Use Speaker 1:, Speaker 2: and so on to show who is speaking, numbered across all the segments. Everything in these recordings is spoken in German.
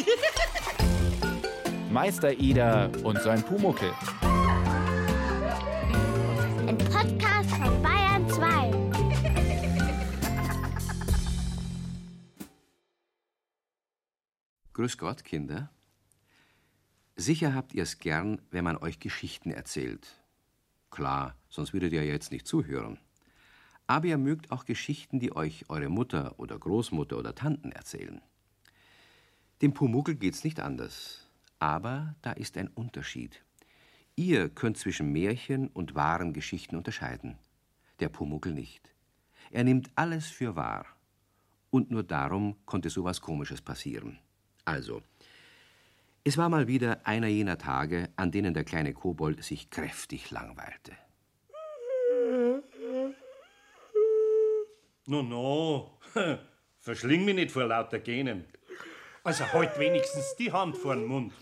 Speaker 1: Meister Eder und sein Pumuckl.
Speaker 2: Ein Podcast von Bayern 2.
Speaker 3: Grüß Gott, Kinder. Sicher habt ihr es gern, wenn man euch Geschichten erzählt. Klar, sonst würdet ihr ja jetzt nicht zuhören. Aber ihr mögt auch Geschichten, die euch eure Mutter oder Großmutter oder Tanten erzählen. Dem Pumuckl geht's nicht anders. Aber da ist ein Unterschied. Ihr könnt zwischen Märchen und wahren Geschichten unterscheiden. Der Pumuckl nicht. Er nimmt alles für wahr. Und nur darum konnte sowas Komisches passieren. Also, es war mal wieder einer jener Tage, an denen der kleine Kobold sich kräftig langweilte.
Speaker 4: No, verschling mich nicht vor lauter Gähnen. Also halt wenigstens die Hand vor den Mund.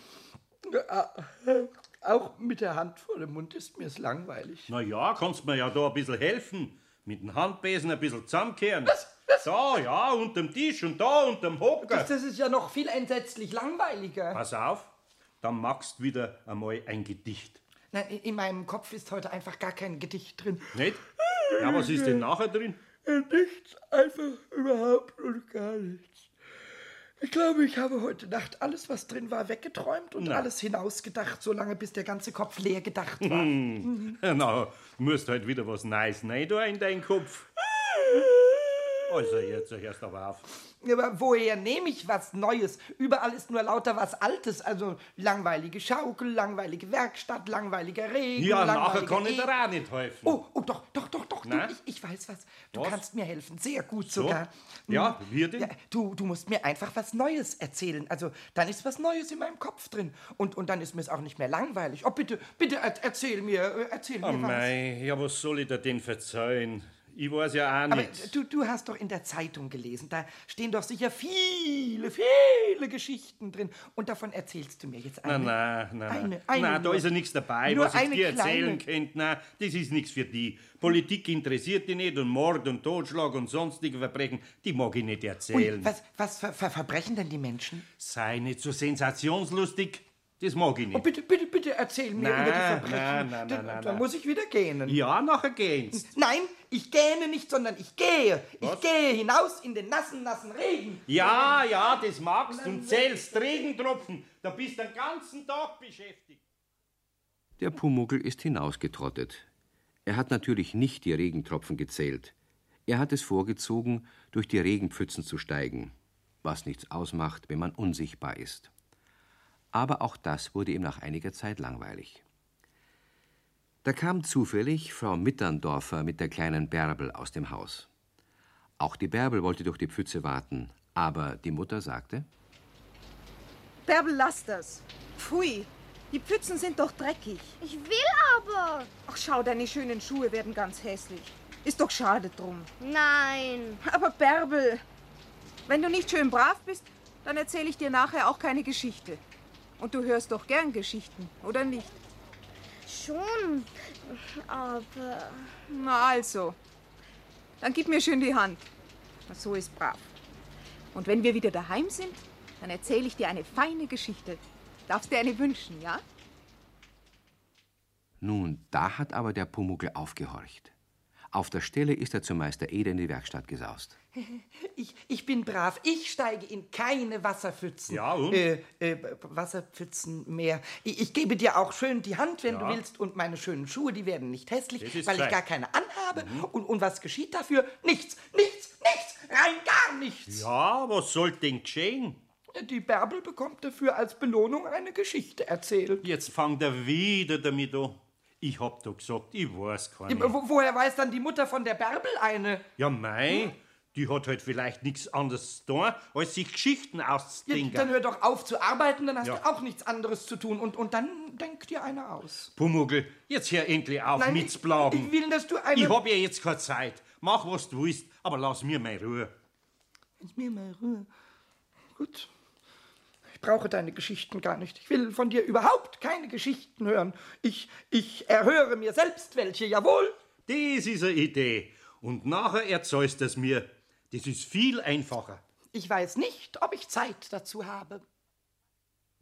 Speaker 5: Auch mit der Hand vor dem Mund ist mir's langweilig.
Speaker 4: Na ja, kannst mir ja da ein bisschen helfen. Mit dem Handbesen ein bisschen zusammenkehren.
Speaker 5: Was?
Speaker 4: Da, ja, unterm Tisch und da unterm Hocker.
Speaker 5: Das ist ja noch viel entsetzlich langweiliger.
Speaker 4: Pass auf, dann machst wieder einmal ein Gedicht.
Speaker 5: Nein, in meinem Kopf ist heute einfach gar kein Gedicht drin.
Speaker 4: Nicht? Ja, was ist denn nachher drin?
Speaker 5: Nichts, einfach überhaupt und gar nichts. Ich glaube, ich habe heute Nacht alles, was drin war, weggeträumt und alles hinausgedacht, solange bis der ganze Kopf leer gedacht war.
Speaker 4: Na, du musst halt wieder was Neues rein da in deinen Kopf. Also jetzt hörst aber auf.
Speaker 5: Aber woher nehme ich was Neues? Überall ist nur lauter was Altes. Also langweilige Schaukel, langweilige Werkstatt, langweiliger Regen.
Speaker 4: Ja, nachher kann ich dir auch nicht helfen.
Speaker 5: Oh, doch. Ich weiß was. Du
Speaker 4: Was?
Speaker 5: kannst mir helfen. Sehr gut
Speaker 4: So?
Speaker 5: sogar.
Speaker 4: Ja, wie denn?
Speaker 5: Ja, du musst mir einfach was Neues erzählen. Also, dann ist was Neues in meinem Kopf drin. Und dann ist mir es auch nicht mehr langweilig. Oh, bitte, erzähl mir
Speaker 4: Oh
Speaker 5: was.
Speaker 4: mei, ja, was soll ich dir denn verzeihen? Ich weiß ja auch
Speaker 5: Aber
Speaker 4: nicht.
Speaker 5: du hast doch in der Zeitung gelesen, da stehen doch sicher viele Geschichten drin. Und davon erzählst du mir jetzt eine.
Speaker 4: Nein,
Speaker 5: Eine
Speaker 4: da
Speaker 5: nur.
Speaker 4: ist ja nichts dabei,
Speaker 5: Nur
Speaker 4: was ich
Speaker 5: eine
Speaker 4: dir erzählen
Speaker 5: kleine.
Speaker 4: könnte. Nein, das ist nichts für die. Politik interessiert dich nicht und Mord und Totschlag und sonstige Verbrechen, die mag ich nicht erzählen.
Speaker 5: Und was verbrechen denn die Menschen?
Speaker 4: Sei nicht so sensationslustig, das mag ich
Speaker 5: Oh,
Speaker 4: nicht.
Speaker 5: bitte erzähl mir über die Verbrechen.
Speaker 4: Nein.
Speaker 5: Dann muss ich wieder gähnen.
Speaker 4: Ja, nachher geht's.
Speaker 5: Nein, ich gähne nicht, sondern ich gehe.
Speaker 4: Was?
Speaker 5: Ich gehe hinaus in den nassen Regen.
Speaker 4: Ja, das magst du und zählst Regentropfen. Da bist du den ganzen Tag beschäftigt.
Speaker 3: Der Pumuckl ist hinausgetrottet. Er hat natürlich nicht die Regentropfen gezählt. Er hat es vorgezogen, durch die Regenpfützen zu steigen, was nichts ausmacht, wenn man unsichtbar ist. Aber auch das wurde ihm nach einiger Zeit langweilig. Da kam zufällig Frau Mitterndorfer mit der kleinen Bärbel aus dem Haus. Auch die Bärbel wollte durch die Pfütze warten, aber die Mutter sagte:
Speaker 6: Bärbel, lass das. Pfui, die Pfützen sind doch dreckig.
Speaker 2: Ich will aber.
Speaker 6: Ach, schau, deine schönen Schuhe werden ganz hässlich. Ist doch schade drum.
Speaker 2: Nein.
Speaker 6: Aber Bärbel, wenn du nicht schön brav bist, dann erzähle ich dir nachher auch keine Geschichte. Und du hörst doch gern Geschichten, oder nicht?
Speaker 2: Schon. Aber...
Speaker 6: Na also, dann gib mir schön die Hand. Na, so ist brav. Und wenn wir wieder daheim sind, dann erzähle ich dir eine feine Geschichte. Darfst dir eine wünschen, ja?
Speaker 3: Nun, da hat aber der Pumuckl aufgehorcht. Auf der Stelle ist er zu Meister Eder in die Werkstatt gesaust.
Speaker 5: Ich bin brav. Ich steige in keine Wasserpfützen.
Speaker 4: Ja, und?
Speaker 5: Wasserpfützen mehr. Ich gebe dir auch schön die Hand, wenn
Speaker 4: Ja.
Speaker 5: du willst. Und meine schönen Schuhe, die werden nicht hässlich,
Speaker 4: Das ist
Speaker 5: weil ich
Speaker 4: fein.
Speaker 5: gar keine anhabe. Und was geschieht dafür? Nichts. Rein gar nichts.
Speaker 4: Ja, was soll denn geschehen?
Speaker 5: Die Bärbel bekommt dafür als Belohnung eine Geschichte erzählt.
Speaker 4: Jetzt fangt er wieder damit an. Ich hab doch gesagt, ich weiß keine.
Speaker 5: Woher weiß dann die Mutter von der Bärbel eine?
Speaker 4: Ja, mei, die hat halt vielleicht nichts anderes zu tun, als sich Geschichten
Speaker 5: Ja,
Speaker 4: auszudenken.
Speaker 5: dann hör doch auf zu arbeiten, dann hast
Speaker 4: Ja.
Speaker 5: du auch nichts anderes zu tun. Und dann denk dir eine aus.
Speaker 4: Pumuckl, jetzt hör endlich auf
Speaker 5: Nein,
Speaker 4: mitzuplagen.
Speaker 5: ich will, dass du eine...
Speaker 4: Ich hab ja jetzt keine Zeit. Mach, was du willst, aber lass mir meine Ruhe.
Speaker 5: Lass mir mal Ruhe. Gut. Ich brauche deine Geschichten gar nicht. Ich will von dir überhaupt keine Geschichten hören. Ich erhöre mir selbst welche, jawohl.
Speaker 4: Das ist eine Idee. Und nachher erzählst du es mir. Das ist viel einfacher.
Speaker 5: Ich weiß nicht, ob ich Zeit dazu habe.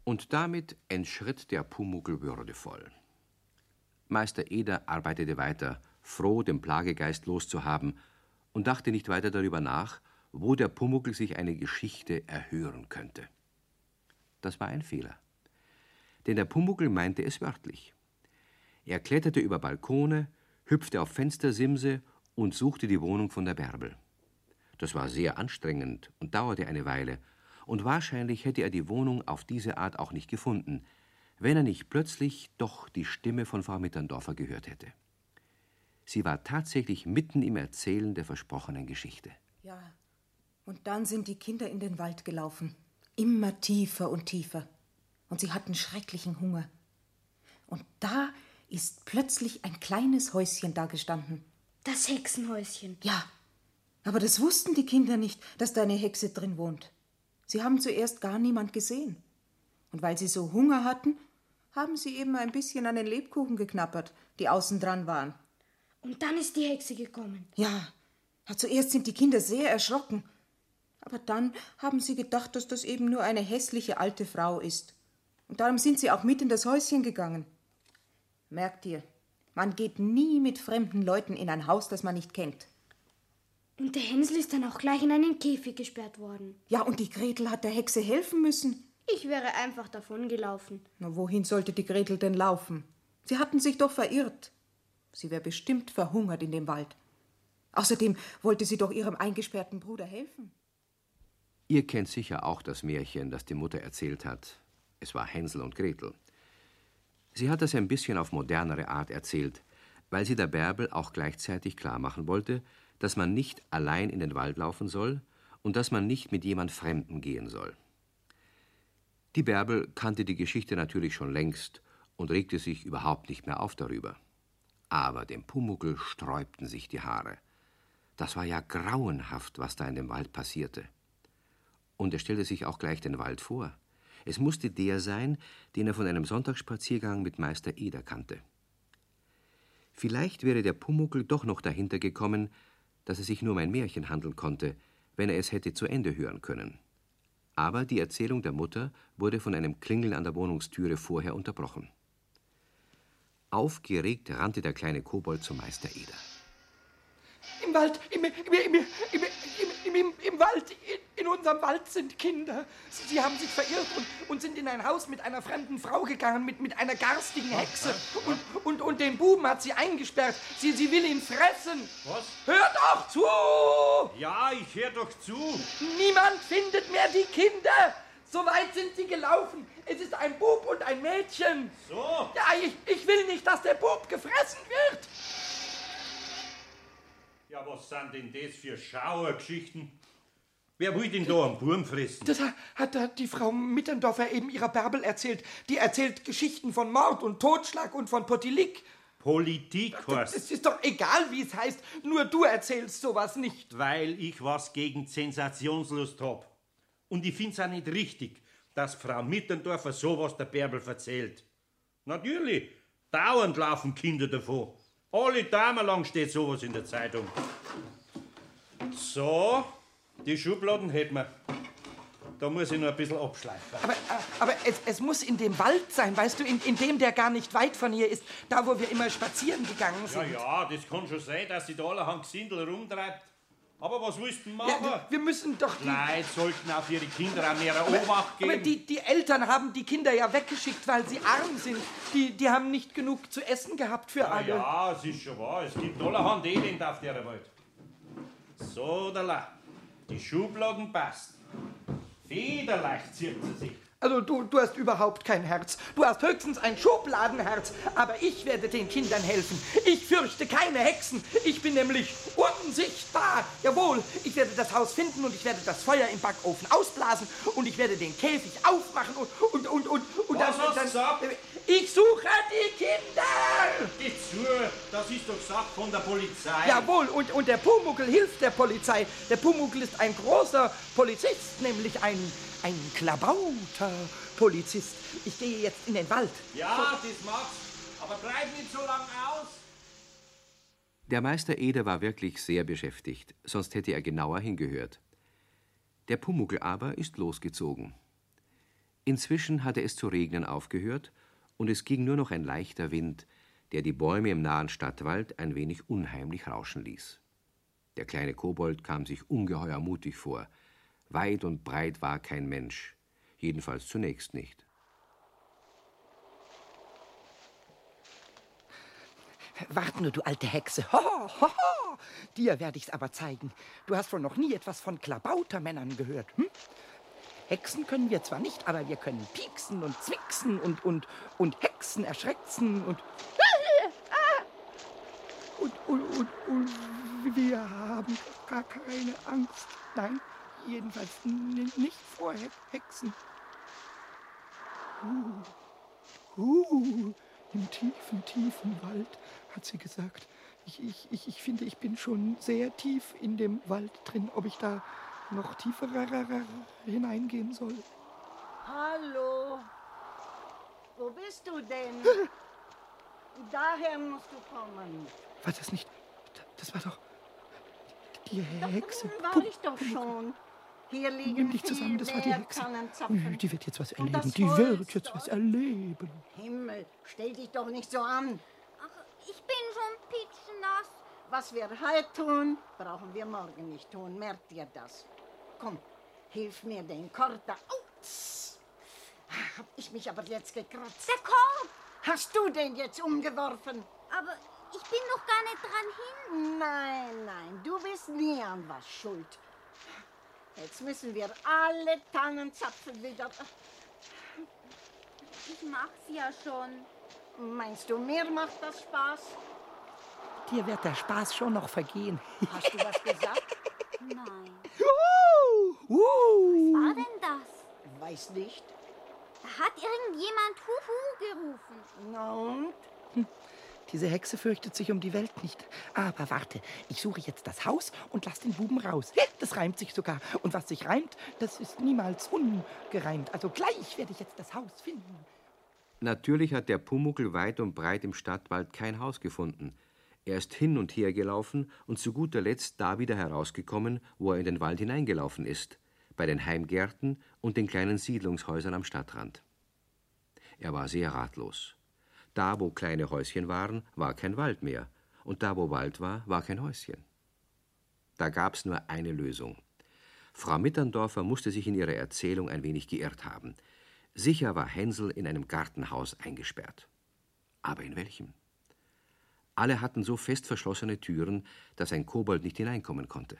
Speaker 3: Und damit entschritt der Pumuckl würdevoll. Meister Eder arbeitete weiter, froh, den Plagegeist loszuhaben, und dachte nicht weiter darüber nach, wo der Pumuckl sich eine Geschichte erhören könnte. Das war ein Fehler. Denn der Pumuckl meinte es wörtlich. Er kletterte über Balkone, hüpfte auf Fenstersimse und suchte die Wohnung von der Bärbel. Das war sehr anstrengend und dauerte eine Weile, und wahrscheinlich hätte er die Wohnung auf diese Art auch nicht gefunden, wenn er nicht plötzlich doch die Stimme von Frau Mitterndorfer gehört hätte. Sie war tatsächlich mitten im Erzählen der versprochenen Geschichte.
Speaker 6: Ja, und dann sind die Kinder in den Wald gelaufen. Immer tiefer und tiefer. Und sie hatten schrecklichen Hunger. Und da ist plötzlich ein kleines Häuschen dagestanden.
Speaker 2: Das Hexenhäuschen.
Speaker 6: Ja, aber das wussten die Kinder nicht, dass da eine Hexe drin wohnt. Sie haben zuerst gar niemand gesehen. Und weil sie so Hunger hatten, haben sie eben ein bisschen an den Lebkuchen geknabbert, die außen dran waren.
Speaker 2: Und dann ist die Hexe gekommen.
Speaker 6: Ja, zuerst sind die Kinder sehr erschrocken. Aber dann haben sie gedacht, dass das eben nur eine hässliche alte Frau ist. Und darum sind sie auch mit in das Häuschen gegangen. Merkt ihr, man geht nie mit fremden Leuten in ein Haus, das man nicht kennt.
Speaker 2: Und der Hänsel ist dann auch gleich in einen Käfig gesperrt worden.
Speaker 6: Ja, und die Gretel hat der Hexe helfen müssen.
Speaker 2: Ich wäre einfach davongelaufen.
Speaker 6: Na, wohin sollte die Gretel denn laufen? Sie hatten sich doch verirrt. Sie wäre bestimmt verhungert in dem Wald. Außerdem wollte sie doch ihrem eingesperrten Bruder helfen.
Speaker 3: Ihr kennt sicher auch das Märchen, das die Mutter erzählt hat. Es war Hänsel und Gretel. Sie hat das ein bisschen auf modernere Art erzählt, weil sie der Bärbel auch gleichzeitig klar machen wollte, dass man nicht allein in den Wald laufen soll und dass man nicht mit jemand Fremden gehen soll. Die Bärbel kannte die Geschichte natürlich schon längst und regte sich überhaupt nicht mehr auf darüber. Aber dem Pumuckl sträubten sich die Haare. Das war ja grauenhaft, was da in dem Wald passierte. Und er stellte sich auch gleich den Wald vor. Es musste der sein, den er von einem Sonntagsspaziergang mit Meister Eder kannte. Vielleicht wäre der Pumuckl doch noch dahinter gekommen, dass es sich nur um ein Märchen handeln konnte, wenn er es hätte zu Ende hören können. Aber die Erzählung der Mutter wurde von einem Klingeln an der Wohnungstüre vorher unterbrochen. Aufgeregt rannte der kleine Kobold zu Meister Eder.
Speaker 5: Im Wald, im Wald, in unserem Wald sind Kinder. Sie haben sich verirrt und sind in ein Haus mit einer fremden Frau gegangen, mit einer garstigen Hexe. Und den Buben hat sie eingesperrt. Sie will ihn fressen.
Speaker 4: Was?
Speaker 5: Hört doch zu!
Speaker 4: Ja, ich hör doch zu.
Speaker 5: Niemand findet mehr die Kinder. So weit sind sie gelaufen. Es ist ein Bub und ein Mädchen.
Speaker 4: So.
Speaker 5: Ja, ich will nicht, dass der Bub gefressen wird.
Speaker 4: Ja, was sind denn das für Schauergeschichten? Wer will denn da einen Burm fressen?
Speaker 5: Das hat die Frau Mitterndorfer eben ihrer Bärbel erzählt. Die erzählt Geschichten von Mord und Totschlag und von Potilik.
Speaker 4: Politik heißt.
Speaker 5: Es ist doch egal, wie es heißt. Nur du erzählst sowas nicht.
Speaker 4: Weil ich was gegen Sensationslust hab. Und ich find's auch nicht richtig, dass Frau Mitterndorfer sowas der Bärbel erzählt. Natürlich, dauernd laufen Kinder davon. Alle Tage lang steht sowas in der Zeitung. So, die Schubladen hätten wir. Da muss ich noch ein bisschen abschleifen.
Speaker 5: Aber es muss in dem Wald sein, weißt du, in dem, der gar nicht weit von hier ist. Da, wo wir immer spazieren gegangen sind.
Speaker 4: Ja, das kann schon sein, dass sie da allerhand Gesindel rumtreibt. Aber was willst du denn machen?
Speaker 5: Ja, wir müssen doch
Speaker 4: die Leute sollten auf ihre Kinder auch mehr Obacht geben.
Speaker 5: Aber die Eltern haben die Kinder ja weggeschickt, weil sie arm sind. Die haben nicht genug zu essen gehabt für alle.
Speaker 4: Ja, es ist schon wahr. Es gibt allerhand Elend auf der Welt. So, die Schubladen passt. Federleicht zieht sie sich.
Speaker 5: Also du hast überhaupt kein Herz. Du hast höchstens ein Schubladenherz. Aber ich werde den Kindern helfen. Ich fürchte keine Hexen. Ich bin nämlich unsichtbar. Jawohl, ich werde das Haus finden und ich werde das Feuer im Backofen ausblasen und ich werde den Käfig aufmachen und
Speaker 4: Was hast du gesagt?
Speaker 5: Ich suche die Kinder!
Speaker 4: Geh zu, das ist doch Sache von der Polizei.
Speaker 5: Jawohl, und der Pumuckl hilft der Polizei. Der Pumuckl ist ein großer Polizist, nämlich ein klabauter Polizist. Ich gehe jetzt in den Wald.
Speaker 4: Ja, das magst, aber bleib nicht so lang aus.
Speaker 3: Der Meister Eder war wirklich sehr beschäftigt, sonst hätte er genauer hingehört. Der Pumuckl aber ist losgezogen. Inzwischen hatte es zu regnen aufgehört, und es ging nur noch ein leichter Wind, der die Bäume im nahen Stadtwald ein wenig unheimlich rauschen ließ. Der kleine Kobold kam sich ungeheuer mutig vor. Weit und breit war kein Mensch, jedenfalls zunächst nicht.
Speaker 5: Wart nur, du alte Hexe. Ho, ho, ho. Dir werde ich's aber zeigen. Du hast wohl noch nie etwas von Klabautermännern gehört, hm? Hexen können wir zwar nicht, aber wir können pieksen und zwicksen und Hexen erschrecksen und wir haben gar keine Angst. Nein, jedenfalls nicht vor Hexen. Im tiefen Wald, hat sie gesagt. Ich finde, ich bin schon sehr tief in dem Wald drin, ob ich da noch tiefer hineingehen soll.
Speaker 7: Hallo, wo bist du denn? Daher musst du kommen.
Speaker 5: War das nicht? Das war doch die Hexe.
Speaker 7: Da war ich doch schon. Hier liegen
Speaker 5: Nimm dich zusammen, das war die Hexe.
Speaker 7: Tannenzapfen.
Speaker 5: Die wird jetzt was
Speaker 7: Und
Speaker 5: erleben.
Speaker 7: das
Speaker 5: Die
Speaker 7: Holz
Speaker 5: wird jetzt
Speaker 7: dort.
Speaker 5: was erleben.
Speaker 7: Himmel, stell dich doch nicht so an.
Speaker 8: Ach, ich bin schon pitschnass.
Speaker 7: Was wir heute tun, brauchen wir morgen nicht tun. Merkt ihr das? Komm, hilf mir den Korb da. Ups. Hab ich mich aber jetzt gekratzt.
Speaker 8: Der Korb!
Speaker 7: Hast du den jetzt umgeworfen?
Speaker 8: Aber ich bin doch gar nicht dran hin.
Speaker 7: Nein, du bist nie an was schuld. Jetzt müssen wir alle Tannenzapfen wieder...
Speaker 8: Ich mach's ja schon.
Speaker 7: Meinst du, mir macht das Spaß?
Speaker 5: Dir wird der Spaß schon noch vergehen.
Speaker 7: Hast du was gesagt?
Speaker 8: Nein.
Speaker 5: Was
Speaker 8: Was war denn das?
Speaker 7: Weiß nicht.
Speaker 8: Da hat irgendjemand Huhu gerufen.
Speaker 7: Na und?
Speaker 5: Diese Hexe fürchtet sich um die Welt nicht. Aber warte, ich suche jetzt das Haus und lass den Buben raus. Das reimt sich sogar. Und was sich reimt, das ist niemals ungereimt. Also gleich werde ich jetzt das Haus finden.
Speaker 3: Natürlich hat der Pumuckl weit und breit im Stadtwald kein Haus gefunden. Er ist hin und her gelaufen und zu guter Letzt da wieder herausgekommen, wo er in den Wald hineingelaufen ist, bei den Heimgärten und den kleinen Siedlungshäusern am Stadtrand. Er war sehr ratlos. Da, wo kleine Häuschen waren, war kein Wald mehr, und da, wo Wald war, war kein Häuschen. Da gab's nur eine Lösung. Frau Mitterndorfer musste sich in ihrer Erzählung ein wenig geirrt haben. Sicher war Hänsel in einem Gartenhaus eingesperrt. Aber in welchem? Alle hatten so fest verschlossene Türen, dass ein Kobold nicht hineinkommen konnte.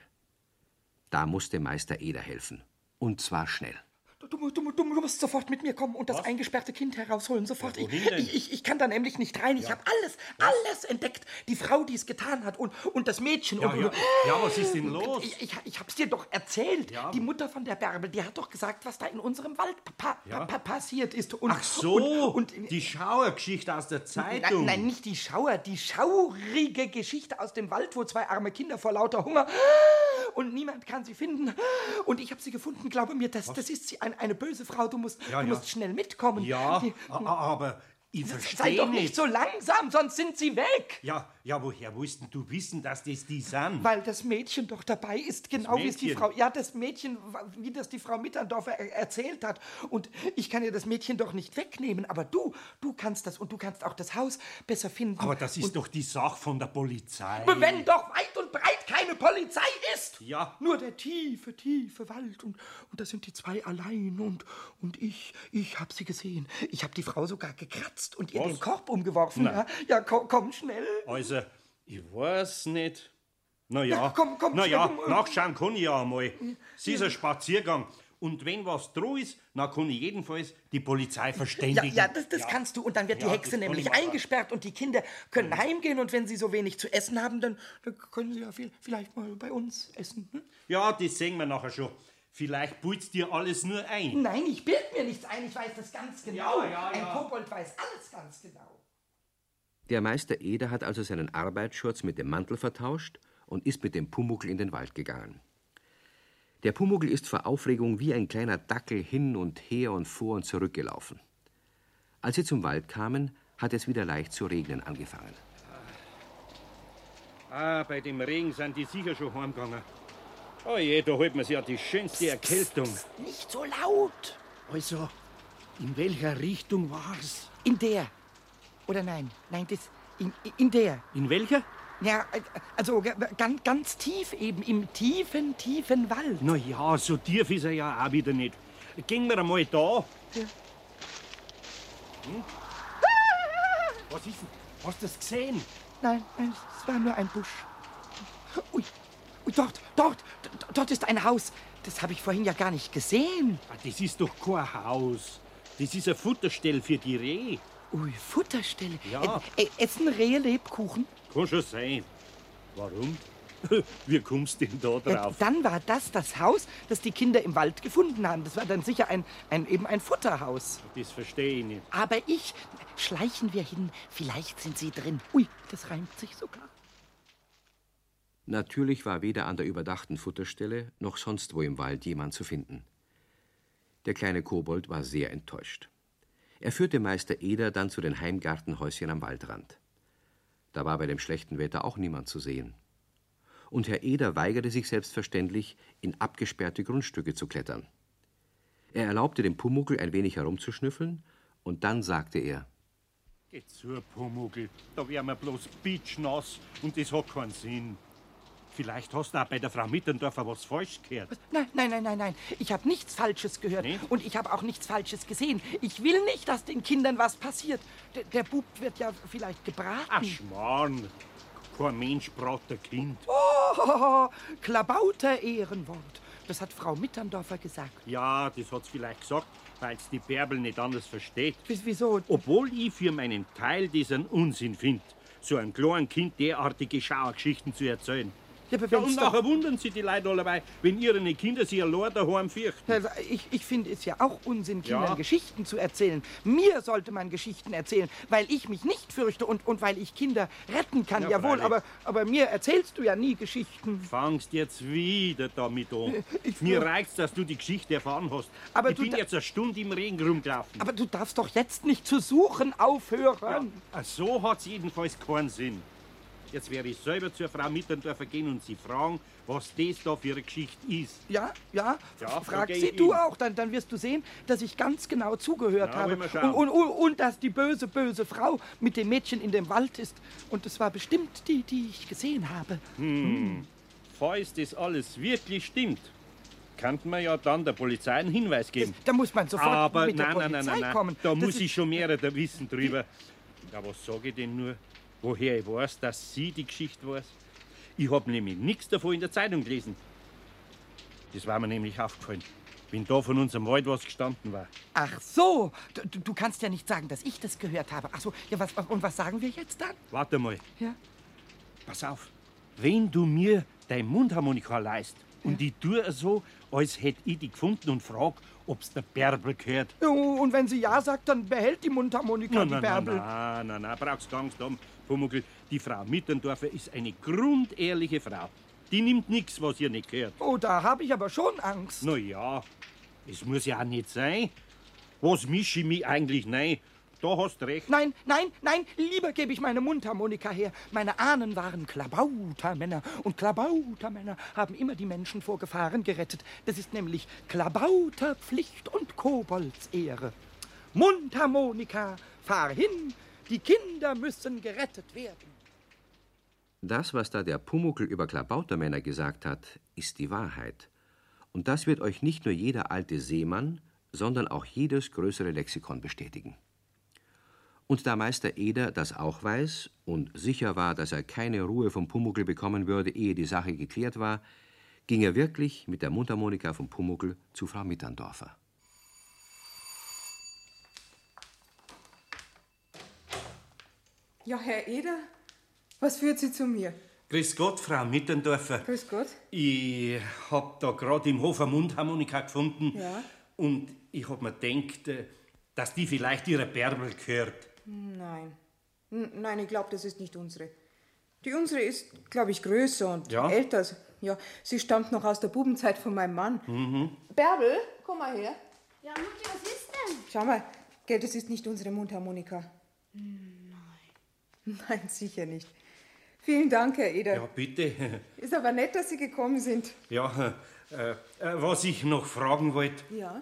Speaker 3: Da musste Meister Eder helfen. Und zwar schnell.
Speaker 5: Du musst sofort mit mir kommen und das eingesperrte Kind herausholen. Sofort.
Speaker 4: Ja, wohin denn?
Speaker 5: Ich kann da nämlich nicht rein. Ich habe alles entdeckt. Die Frau, die es getan hat und das Mädchen.
Speaker 4: Ja, was ist denn los?
Speaker 5: Ich hab's dir doch erzählt.
Speaker 4: Ja.
Speaker 5: Die Mutter von der Bärbel, die hat doch gesagt, was da in unserem Wald passiert ist. Und,
Speaker 4: Ach so,
Speaker 5: und
Speaker 4: die Schauergeschichte aus der Zeitung.
Speaker 5: Nein, nicht die Schauer, die schaurige Geschichte aus dem Wald, wo zwei arme Kinder vor lauter Hunger und niemand kann sie finden. Und ich habe sie gefunden, glaube mir, das ist sie, eine böse Frau. Du musst schnell mitkommen.
Speaker 4: Ja, aber ich verstehe
Speaker 5: Sei doch nicht so langsam, sonst sind sie weg.
Speaker 4: Ja, woher wussten du wissen, dass das die sind?
Speaker 5: Weil das Mädchen doch dabei ist, genau wie es die
Speaker 4: Mädchen?
Speaker 5: Frau... Ja, das Mädchen, wie das die Frau Mitterndorfer erzählt hat. Und ich kann ihr das Mädchen doch nicht wegnehmen. Aber du kannst das und du kannst auch das Haus besser finden.
Speaker 4: Aber das ist doch die Sache von der Polizei.
Speaker 5: Wenn doch weit und breit keine Polizei ist.
Speaker 4: Ja.
Speaker 5: Nur der tiefe Wald. Und da sind die zwei allein. Und ich hab sie gesehen. Ich hab die Frau sogar gekratzt und ihr
Speaker 4: Was?
Speaker 5: den Korb umgeworfen.
Speaker 4: Nein.
Speaker 5: Ja, komm schnell.
Speaker 4: Also, ich weiß nicht. Na ja,
Speaker 5: Ja, komm,
Speaker 4: nachschauen kann ich ja einmal. Es ist ein Spaziergang. Und wenn was dran ist, dann kann ich jedenfalls die Polizei verständigen.
Speaker 5: Ja, das kannst du. Und dann wird die
Speaker 4: Ja,
Speaker 5: Hexe
Speaker 4: das kann
Speaker 5: nämlich
Speaker 4: ich machen.
Speaker 5: eingesperrt und die Kinder können heimgehen. Und wenn sie so wenig zu essen haben, dann können sie ja vielleicht mal bei uns essen. Hm?
Speaker 4: Ja, das sehen wir nachher schon. Vielleicht putzt dir alles nur ein.
Speaker 5: Nein, ich bild mir nichts ein. Ich weiß das ganz genau.
Speaker 4: Ja.
Speaker 5: Ein Kobold weiß alles ganz genau.
Speaker 3: Der Meister Eder hat also seinen Arbeitsschurz mit dem Mantel vertauscht und ist mit dem Pumuckl in den Wald gegangen. Der Pumuckl ist vor Aufregung wie ein kleiner Dackel hin und her und vor und zurück gelaufen. Als sie zum Wald kamen, hat es wieder leicht zu regnen angefangen.
Speaker 4: Bei dem Regen sind die sicher schon heimgegangen. Oh je, da holt man sich ja die schönste Erkältung.
Speaker 5: Nicht so laut.
Speaker 4: Also,
Speaker 5: In welcher Richtung war's? In der. Oder nein, in der.
Speaker 4: In welcher?
Speaker 5: Ja, also ganz tief eben, im tiefen, tiefen Wald.
Speaker 4: Na ja, so tief ist er ja auch wieder nicht. Gehen wir einmal da.
Speaker 5: Ja.
Speaker 4: Hm? Was ist denn? Hast du das gesehen?
Speaker 5: Nein, es war nur ein Busch. Ui, dort ist ein Haus. Das habe ich vorhin ja gar nicht gesehen.
Speaker 4: Das ist doch kein Haus. Das ist eine Futterstelle für die Rehe.
Speaker 5: Ui, Futterstelle?
Speaker 4: Ja.
Speaker 5: Essen Rehe Lebkuchen?
Speaker 4: Kann schon sein. Warum? Wie kommst du denn da drauf?
Speaker 5: Dann war das Haus, das die Kinder im Wald gefunden haben. Das war dann sicher ein Futterhaus.
Speaker 4: Das verstehe ich nicht.
Speaker 5: Aber schleichen wir hin, vielleicht sind sie drin. Ui, das reimt sich sogar.
Speaker 3: Natürlich war weder an der überdachten Futterstelle noch sonst wo im Wald jemand zu finden. Der kleine Kobold war sehr enttäuscht. Er führte Meister Eder dann zu den Heimgartenhäuschen am Waldrand. Da war bei dem schlechten Wetter auch niemand zu sehen. Und Herr Eder weigerte sich selbstverständlich, in abgesperrte Grundstücke zu klettern. Er erlaubte dem Pumuckl ein wenig herumzuschnüffeln, und dann sagte er:
Speaker 4: Geh zu, Pumuckl, da wär mir bloß bitschnass und das hat keinen Sinn. Vielleicht hast du auch bei der Frau Mittendorfer was falsch gehört.
Speaker 5: Nein. Ich habe nichts Falsches gehört.
Speaker 4: Nicht?
Speaker 5: Und ich habe auch nichts Falsches gesehen. Ich will nicht, dass den Kindern was passiert. Der Bub wird ja vielleicht gebraten.
Speaker 4: Ach, Schmarrn. Kein Mensch braucht ein Kind.
Speaker 5: Oh, Klabauter Ehrenwort. Das hat Frau Mittendorfer gesagt.
Speaker 4: Ja, das hat's vielleicht gesagt, weil es die Bärbel nicht anders versteht.
Speaker 5: Wieso?
Speaker 4: Obwohl ich für meinen Teil diesen Unsinn finde, so einem kleinen Kind derartige Schauergeschichten zu erzählen.
Speaker 5: Ja, aber
Speaker 4: Ja, und nachher wundern sich die Leute allebei, wenn ihre Kinder sich allein daheim fürchten.
Speaker 5: Ich finde es ja auch Unsinn, Kindern
Speaker 4: Ja.
Speaker 5: Geschichten zu erzählen. Mir sollte man Geschichten erzählen, weil ich mich nicht fürchte und weil ich Kinder retten kann.
Speaker 4: Ja,
Speaker 5: Jawohl,
Speaker 4: freilich.
Speaker 5: aber mir erzählst du ja nie Geschichten.
Speaker 4: Fangst jetzt wieder damit an.
Speaker 5: Ich-
Speaker 4: Mir reicht's, dass du die Geschichte erfahren hast.
Speaker 5: Aber
Speaker 4: ich bin jetzt eine Stunde im Regen rumgelaufen.
Speaker 5: Aber du darfst doch jetzt nicht zu suchen aufhören.
Speaker 4: Ja, so hat's jedenfalls keinen Sinn. Jetzt werde ich selber zur Frau Mittendorfer gehen und sie fragen, was das da für eine Geschichte ist.
Speaker 5: Ja,
Speaker 4: Ja,
Speaker 5: frag
Speaker 4: da geh
Speaker 5: sie
Speaker 4: ich
Speaker 5: du
Speaker 4: hin.
Speaker 5: auch, dann wirst du sehen, dass ich ganz genau zugehört
Speaker 4: Ja,
Speaker 5: habe.
Speaker 4: wollen wir schauen.
Speaker 5: Und dass die böse Frau mit dem Mädchen in dem Wald ist. Und es war bestimmt die ich gesehen habe.
Speaker 4: Falls das alles wirklich stimmt, könnten wir ja dann der Polizei einen Hinweis geben.
Speaker 5: Da muss man sofort
Speaker 4: Aber
Speaker 5: mit der
Speaker 4: nein,
Speaker 5: Polizei kommen.
Speaker 4: Da
Speaker 5: Das
Speaker 4: muss
Speaker 5: ist-
Speaker 4: ich schon mehrere wissen drüber. Ja, was sage ich denn nur? Woher ich weiß, dass sie die Geschichte weiß? Ich habe nämlich nichts davon in der Zeitung gelesen. Das war mir nämlich aufgefallen, wenn da von unserem Wald was gestanden war.
Speaker 5: Ach so, du kannst ja nicht sagen, dass ich das gehört habe. Ach so, ja, was sagen wir jetzt dann?
Speaker 4: Warte mal,
Speaker 5: Ja.
Speaker 4: pass auf. Wenn du mir dein Mundharmonika leist und ich tue so, als hätte ich die gefunden und frag, ob's der Bärbel gehört.
Speaker 5: Ja, und wenn sie ja sagt, dann behält die Mundharmonika die Bärbel.
Speaker 4: Nein, brauchst gar Angst haben, Pumuckl. Die Frau Mittendorfer ist eine grundehrliche Frau. Die nimmt nichts, was ihr nicht gehört.
Speaker 5: Oh, da habe ich aber schon Angst.
Speaker 4: Na ja, es muss ja auch nicht sein. Was mische ich mich eigentlich rein? Da hast du recht.
Speaker 5: Nein, lieber gebe ich meine Mundharmonika her. Meine Ahnen waren Klabautermänner. Und Klabautermänner haben immer die Menschen vor Gefahren gerettet. Das ist nämlich Klabauterpflicht und Koboldsehre. Mundharmonika, fahr hin, die Kinder müssen gerettet werden.
Speaker 3: Das, was da der Pumuckl über Klabautermänner gesagt hat, ist die Wahrheit. Und das wird euch nicht nur jeder alte Seemann, sondern auch jedes größere Lexikon bestätigen. Und da Meister Eder das auch weiß und sicher war, dass er keine Ruhe vom Pumuckl bekommen würde, ehe die Sache geklärt war, ging er wirklich mit der Mundharmonika vom Pumuckl zu Frau Mittendorfer.
Speaker 6: Ja, Herr Eder, was führt Sie zu mir?
Speaker 4: Grüß Gott, Frau Mittendorfer.
Speaker 6: Grüß Gott.
Speaker 4: Ich hab da gerade im Hof eine Mundharmonika gefunden.
Speaker 6: Ja?
Speaker 4: Und ich hab mir gedacht, dass die vielleicht ihrer Bärbel gehört.
Speaker 6: Nein. Nein, ich glaube, das ist nicht unsere. Die unsere ist, glaube ich, größer und
Speaker 4: Ja?
Speaker 6: älter. Ja, sie stammt noch aus der Bubenzeit von meinem Mann. Bärbel, komm mal her.
Speaker 2: Ja, Mutti, was ist denn?
Speaker 6: Schau mal, gell, das ist nicht unsere Mundharmonika. Nein, sicher nicht. Vielen Dank, Herr Eder.
Speaker 4: Ja, bitte.
Speaker 6: Ist aber nett, dass Sie gekommen sind.
Speaker 4: Ja, was ich noch fragen wollte,
Speaker 6: Ja?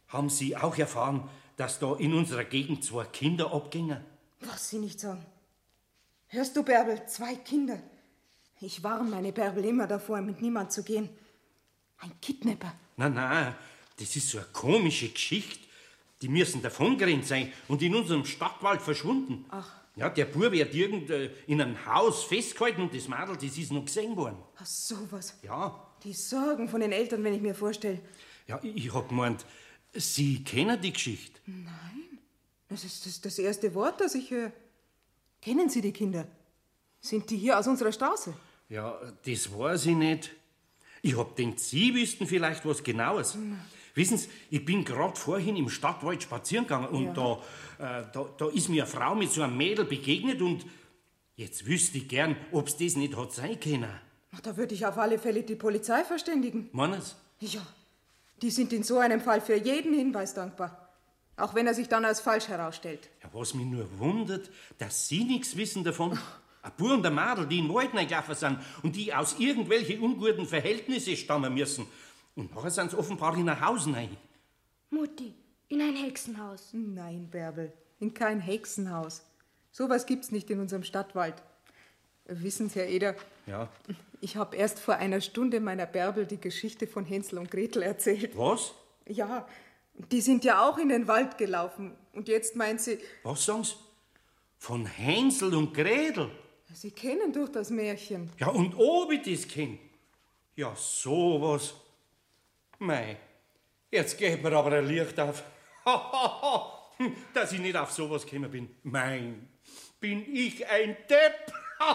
Speaker 4: Haben Sie auch erfahren, dass da in unserer Gegend 2 Kinder abgingen?
Speaker 6: Was Sie nicht sagen. Hörst du, Bärbel, 2 Kinder. Ich warne meine Bärbel immer davor, mit niemand zu gehen. Ein Kidnapper.
Speaker 4: Nein, das ist so eine komische Geschichte. Die müssen davongerannt sein und in unserem Stadtwald verschwunden.
Speaker 6: Ach.
Speaker 4: Ja, der Bub wird in einem Haus festgehalten und das Mädel, das ist noch gesehen worden.
Speaker 6: Ach, sowas.
Speaker 4: Ja.
Speaker 6: Die Sorgen von den Eltern, wenn ich mir vorstelle.
Speaker 4: Ja, ich hab gemeint, Sie kennen die Geschichte.
Speaker 6: Nein, das ist das erste Wort, das ich höre. Kennen Sie die Kinder? Sind die hier aus unserer Straße?
Speaker 4: Ja, das weiß ich nicht. Ich hab gedacht, Sie wüssten vielleicht was Genaues. Wissen Sie, ich bin gerade vorhin im Stadtwald spazieren gegangen und da ist mir eine Frau mit so einem Mädel begegnet und jetzt wüsste ich gern, ob's das nicht hat sein können.
Speaker 6: Ach, da würde ich auf alle Fälle die Polizei verständigen.
Speaker 4: Meinen Sie?
Speaker 6: Ja, die sind in so einem Fall für jeden Hinweis dankbar. Auch wenn er sich dann als falsch herausstellt.
Speaker 4: Ja, was mich nur wundert, dass Sie nichts wissen davon. Ein Bub und ein Mädel, die in den Wald reingelaufen sind und die aus irgendwelchen unguten Verhältnissen stammen müssen. Und nachher sind sie offenbar in ein Haus rein.
Speaker 2: Mutti, in ein Hexenhaus.
Speaker 6: Nein, Bärbel, in kein Hexenhaus. Sowas gibt's nicht in unserem Stadtwald. Wissen Sie, Herr Eder,
Speaker 4: Ja.
Speaker 6: ich habe erst vor einer Stunde meiner Bärbel die Geschichte von Hänsel und Gretel erzählt.
Speaker 4: Was?
Speaker 6: Ja, die sind ja auch in den Wald gelaufen. Und jetzt meint sie...
Speaker 4: Was sagen Sie? Von Hänsel und Gretel?
Speaker 6: Sie kennen doch das Märchen.
Speaker 4: Ja, und ob ich das kenn? Ja, sowas. Mei, jetzt geht mir aber ein Licht auf. Dass ich nicht auf sowas gekommen bin. Mein, bin ich ein Depp?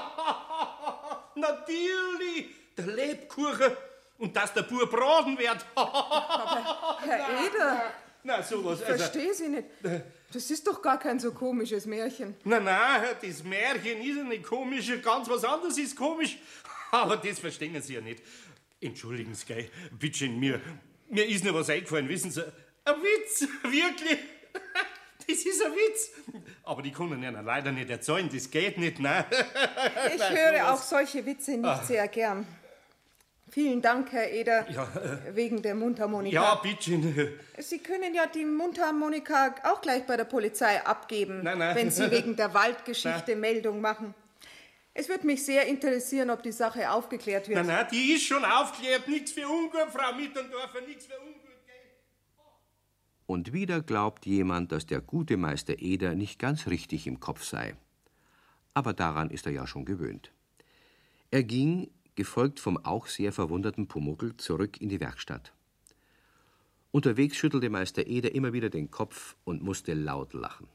Speaker 4: Natürlich, der Lebkuchen. Und dass der Bub braten wird.
Speaker 6: Aber, Herr Eder,
Speaker 4: Na, sowas.
Speaker 6: ich verstehe Sie nicht. Das ist doch gar kein so komisches Märchen.
Speaker 4: Nein, das Märchen ist ja nicht komisch, ganz was anderes ist komisch. Aber das verstehen Sie ja nicht. Entschuldigen Sie, gell, bitte, mir ist noch was eingefallen, wissen Sie. Ein Witz, wirklich. Das ist ein Witz. Aber die können ja leider nicht erzählen, das geht nicht, nein.
Speaker 6: Ich höre auch solche Witze nicht sehr gern. Vielen Dank, Herr Eder, wegen der Mundharmonika.
Speaker 4: Ja, bitte.
Speaker 6: Sie können ja die Mundharmonika auch gleich bei der Polizei abgeben,
Speaker 4: Nein.
Speaker 6: wenn Sie wegen der Waldgeschichte Meldung machen. Es würde mich sehr interessieren, ob die Sache aufgeklärt wird.
Speaker 4: Nein, die ist schon aufgeklärt. Nichts für ungut, Frau Mittendorfer, nichts für ungut.
Speaker 3: Und wieder glaubt jemand, dass der gute Meister Eder nicht ganz richtig im Kopf sei. Aber daran ist er ja schon gewöhnt. Er ging, gefolgt vom auch sehr verwunderten Pumuckl, zurück in die Werkstatt. Unterwegs schüttelte Meister Eder immer wieder den Kopf und musste laut lachen.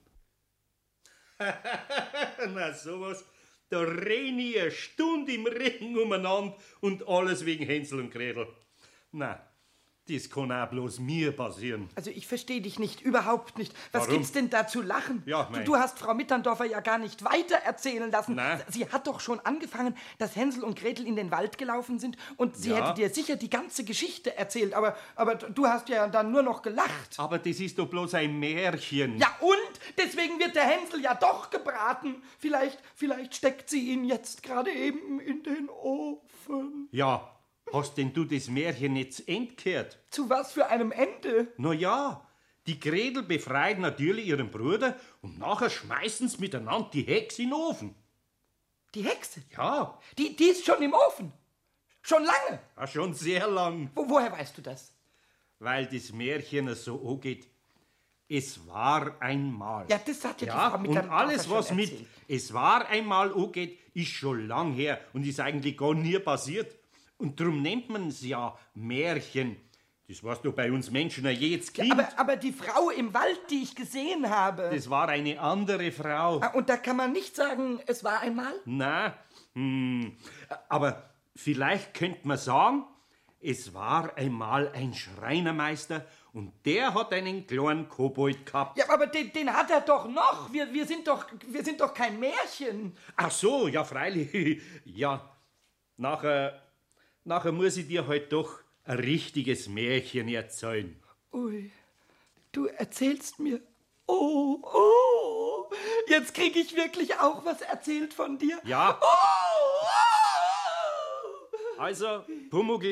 Speaker 4: Na, sowas. Da renn ich eine Stunde im Regen umeinander und alles wegen Hänsel und Gretel. Na, das kann auch bloß mir passieren.
Speaker 5: Also ich verstehe dich nicht, überhaupt nicht. Was
Speaker 4: Warum?
Speaker 5: gibt's denn da zu lachen?
Speaker 4: Ja, mein-
Speaker 5: Du hast Frau Mitterndorfer ja gar nicht weiter erzählen lassen.
Speaker 4: Nein.
Speaker 5: Sie hat doch schon angefangen, dass Hänsel und Gretel in den Wald gelaufen sind und sie
Speaker 4: Ja.
Speaker 5: hätte dir sicher die ganze Geschichte erzählt, aber du hast ja dann nur noch gelacht.
Speaker 4: Aber das ist doch bloß ein Märchen.
Speaker 5: Ja und? Deswegen wird der Hänsel ja doch gebraten. Vielleicht steckt sie ihn jetzt gerade eben in den Ofen.
Speaker 4: Ja, hast denn du das Märchen nicht zu Ende gehört?
Speaker 5: Zu was für einem Ende?
Speaker 4: Na ja, die Gretel befreit natürlich ihren Bruder und nachher schmeißen sie miteinander die Hexe in den Ofen.
Speaker 5: Die Hexe?
Speaker 4: Ja,
Speaker 5: Die ist schon im Ofen. Schon lange.
Speaker 4: ja schon sehr lang,
Speaker 5: Woher weißt du das?
Speaker 4: weil das Märchen so angeht. Es war einmal.
Speaker 5: Ja, das hat ja,
Speaker 4: Ja,
Speaker 5: die Frau
Speaker 4: und
Speaker 5: Mitterndorfer
Speaker 4: alles,
Speaker 5: schon
Speaker 4: was mit
Speaker 5: erzählt.
Speaker 4: es war einmal angeht, ist schon lang her und ist eigentlich gar nie passiert. Und darum nennt man es ja Märchen. Das warst du bei uns Menschen ja jedes Kind.
Speaker 5: Aber die Frau im Wald, die ich gesehen habe.
Speaker 4: Das war eine andere Frau.
Speaker 5: Ah, und da kann man nicht sagen, es war einmal?
Speaker 4: Na, aber vielleicht könnte man sagen, es war einmal ein Schreinermeister und der hat einen kleinen Kobold gehabt.
Speaker 5: Ja, aber den hat er doch noch. Wir sind doch kein Märchen.
Speaker 4: Ach so, ja freilich. Ja, nachher muss ich dir halt doch ein richtiges Märchen erzählen.
Speaker 5: Ui, du erzählst mir. Oh, jetzt krieg ich wirklich auch was erzählt von dir.
Speaker 4: Ja.
Speaker 5: Oh.
Speaker 4: Also, Pumuckl,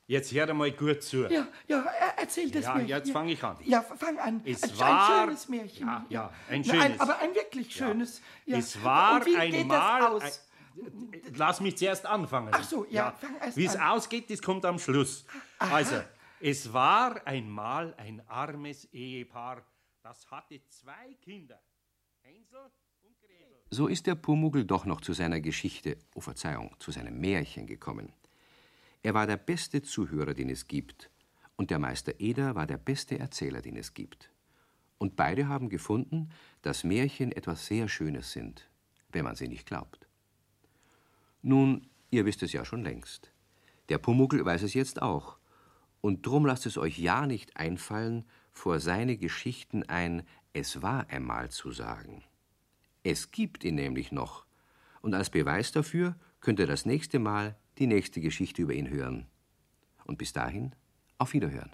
Speaker 4: Jetzt hör mal gut zu.
Speaker 5: Ja, erzähl das Märchen.
Speaker 4: Ja, jetzt fange ich an.
Speaker 5: Ja, fang an.
Speaker 4: Es war
Speaker 5: ein schönes Märchen.
Speaker 4: Ja, ein schönes.
Speaker 5: Aber ein wirklich schönes. Ja.
Speaker 4: Es war
Speaker 5: Und wie geht
Speaker 4: einmal.
Speaker 5: das aus?
Speaker 4: Lass mich zuerst anfangen.
Speaker 5: Ach so, ja, fang erst
Speaker 4: Wie es
Speaker 5: an.
Speaker 4: ausgeht, das kommt am Schluss.
Speaker 5: Aha.
Speaker 4: Also, es war einmal ein armes Ehepaar, das hatte 2 Kinder, Hänsel und Gretel.
Speaker 3: So ist der Pumuckl doch noch zu seiner Geschichte, zu seinem Märchen gekommen. Er war der beste Zuhörer, den es gibt, und der Meister Eder war der beste Erzähler, den es gibt. Und beide haben gefunden, dass Märchen etwas sehr Schönes sind, wenn man sie nicht glaubt. Nun, ihr wisst es ja schon längst. Der Pumuckl weiß es jetzt auch. Und drum lasst es euch ja nicht einfallen, vor seine Geschichten ein »Es war einmal« zu sagen. Es gibt ihn nämlich noch. Und als Beweis dafür könnt ihr das nächste Mal die nächste Geschichte über ihn hören. Und bis dahin, auf Wiederhören.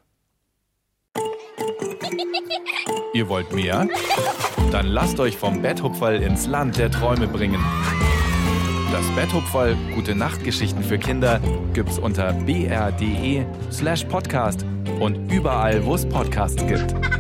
Speaker 1: Ihr wollt mehr? Dann lasst euch vom Betthupferl ins Land der Träume bringen. Das Betthupferl Gute Nachtgeschichten für Kinder gibt's unter br.de/podcast und überall, wo es Podcasts gibt.